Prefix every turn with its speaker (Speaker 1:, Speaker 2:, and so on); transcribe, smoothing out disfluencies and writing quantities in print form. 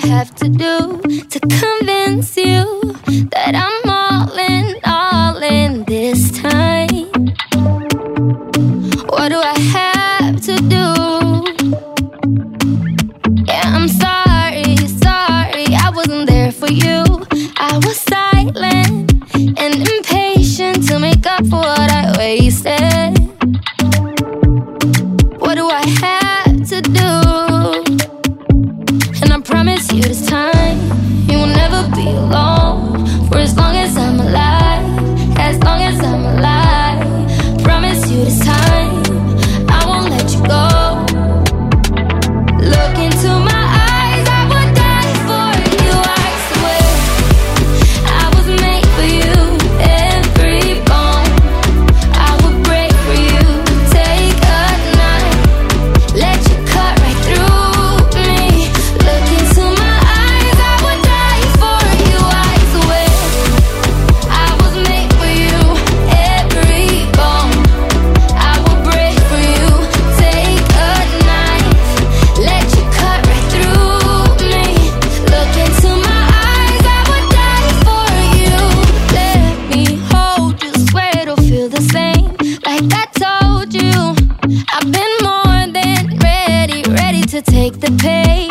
Speaker 1: have to do to convince you that I'm all in this time? What do I have to do? Yeah, I'm sorry, I wasn't there for you. I was silent and impatient to make up for what I wasted. What do I have to do? And I promise you this time, you will never be alone. For as long as I'm alive, as long as I'm alive. Promise you this time, I won't let you go. Look into my eyes, I would die for you, I swear. I was made for you, every bone. I would break for you, take a knife, let you cut right through me. Look into my eyes, I would die for you, I swear. I was made for you, every bone. I would break for you, take a knife, let you cut right through me. Look into my eyes, I would die for you. Let me hold you, swear it'll feel the same. Like I told you, I've been more than ready to take the pain.